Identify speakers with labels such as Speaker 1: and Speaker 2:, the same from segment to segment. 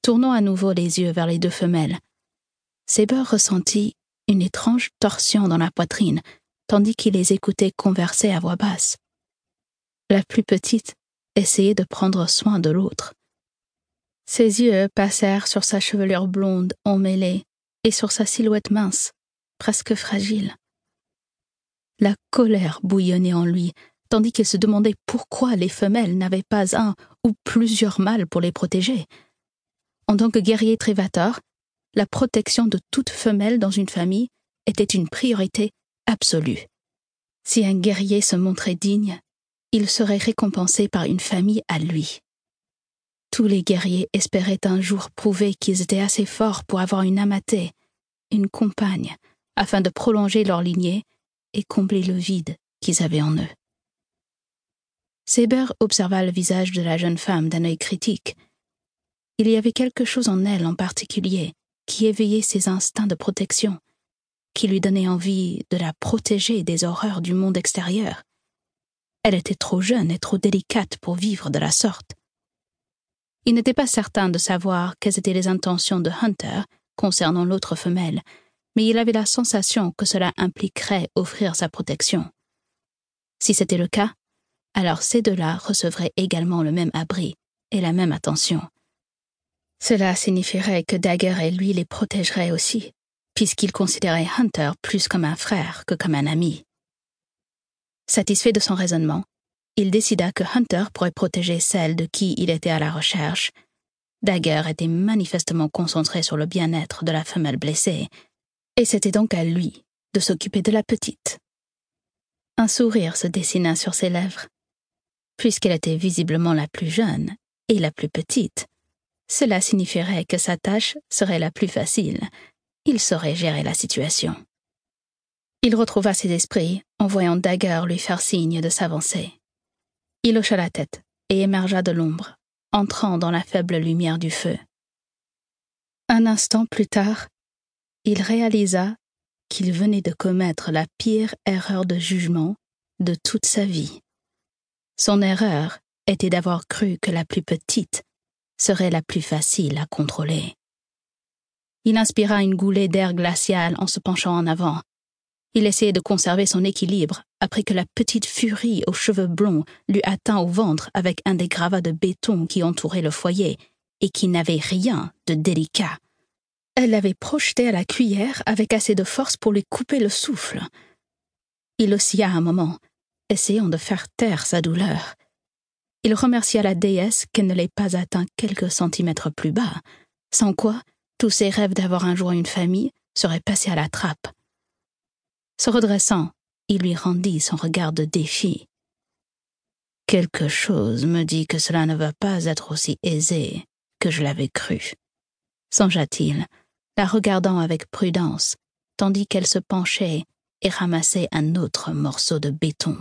Speaker 1: Tournant à nouveau les yeux vers les deux femelles, Saber ressentit une étrange torsion dans la poitrine, tandis qu'il les écoutait converser à voix basse. La plus petite essayait de prendre soin de l'autre. Ses yeux passèrent sur sa chevelure blonde emmêlée et sur sa silhouette mince, presque fragile. La colère bouillonnait en lui, tandis qu'il se demandait pourquoi les femelles n'avaient pas un ou plusieurs mâles pour les protéger. En tant que guerrier Trevator, la protection de toute femelle dans une famille était une priorité absolue. Si un guerrier se montrait digne, il serait récompensé par une famille à lui. Tous les guerriers espéraient un jour prouver qu'ils étaient assez forts pour avoir une amatée, une compagne, afin de prolonger leur lignée et combler le vide qu'ils avaient en eux. Saber observa le visage de la jeune femme d'un œil critique. Il y avait quelque chose en elle en particulier qui éveillait ses instincts de protection, qui lui donnait envie de la protéger des horreurs du monde extérieur. Elle était trop jeune et trop délicate pour vivre de la sorte. Il n'était pas certain de savoir quelles étaient les intentions de Hunter concernant l'autre femelle, mais il avait la sensation que cela impliquerait offrir sa protection. Si c'était le cas, alors ces deux-là recevraient également le même abri et la même attention. Cela signifierait que Dagger et lui les protégeraient aussi, puisqu'il considérait Hunter plus comme un frère que comme un ami. Satisfait de son raisonnement, il décida que Hunter pourrait protéger celle de qui il était à la recherche. Dagger était manifestement concentré sur le bien-être de la femelle blessée, et c'était donc à lui de s'occuper de la petite. Un sourire se dessina sur ses lèvres. Puisqu'elle était visiblement la plus jeune et la plus petite, cela signifierait que sa tâche serait la plus facile. Il saurait gérer la situation. Il retrouva ses esprits en voyant Dagger lui faire signe de s'avancer. Il hocha la tête et émergea de l'ombre, entrant dans la faible lumière du feu. Un instant plus tard, il réalisa qu'il venait de commettre la pire erreur de jugement de toute sa vie. Son erreur était d'avoir cru que la plus petite serait la plus facile à contrôler. Il inspira une goulée d'air glacial en se penchant en avant. Il essayait de conserver son équilibre après que la petite furie aux cheveux blonds l'eut atteint au ventre avec un des gravats de béton qui entouraient le foyer et qui n'avait rien de délicat. Elle l'avait projeté à la cuillère avec assez de force pour lui couper le souffle. Il oscilla un moment, essayant de faire taire sa douleur. Il remercia la déesse qu'elle ne l'ait pas atteint quelques centimètres plus bas, sans quoi tous ses rêves d'avoir un jour une famille seraient passés à la trappe. Se redressant, il lui rendit son regard de défi. « Quelque chose me dit que cela ne va pas être aussi aisé que je l'avais cru, » songea-t-il, la regardant avec prudence, tandis qu'elle se penchait et ramassait un autre morceau de béton.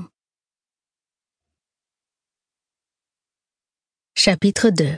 Speaker 1: Chapitre 2.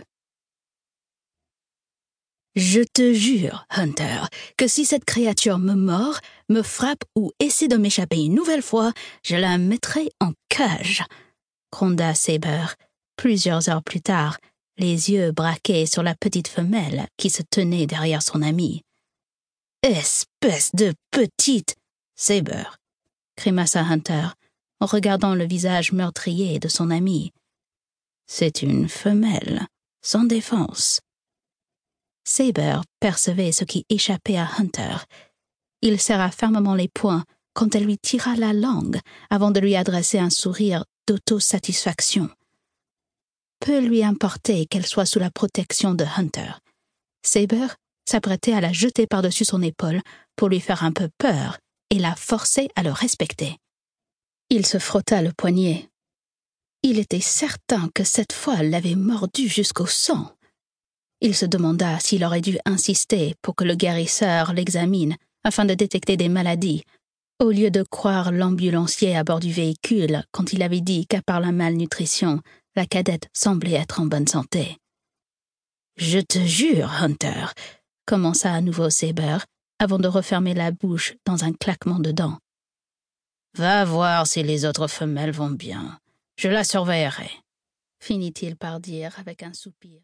Speaker 1: Je te jure, Hunter, que si cette créature me mord, me frappe ou essaie de m'échapper une nouvelle fois, je la mettrai en cage, gronda Saber, plusieurs heures plus tard, les yeux braqués sur la petite femelle qui se tenait derrière son ami. Espèce de petite... Saber, grimaça Hunter, en regardant le visage meurtrier de son ami. C'est une femelle, sans défense. Saber percevait ce qui échappait à Hunter. Il serra fermement les poings quand elle lui tira la langue avant de lui adresser un sourire d'autosatisfaction. Peu lui importait qu'elle soit sous la protection de Hunter. Saber s'apprêtait à la jeter par-dessus son épaule pour lui faire un peu peur et la forcer à le respecter. Il se frotta le poignet. Il était certain que cette fois elle l'avait mordu jusqu'au sang. Il se demanda s'il aurait dû insister pour que le guérisseur l'examine afin de détecter des maladies, au lieu de croire l'ambulancier à bord du véhicule quand il avait dit qu'à part la malnutrition, la cadette semblait être en bonne santé. « Je te jure, Hunter, » commença à nouveau Saber, avant de refermer la bouche dans un claquement de dents. « Va voir si les autres femelles vont bien. Je la surveillerai, » finit-il par dire avec un soupir.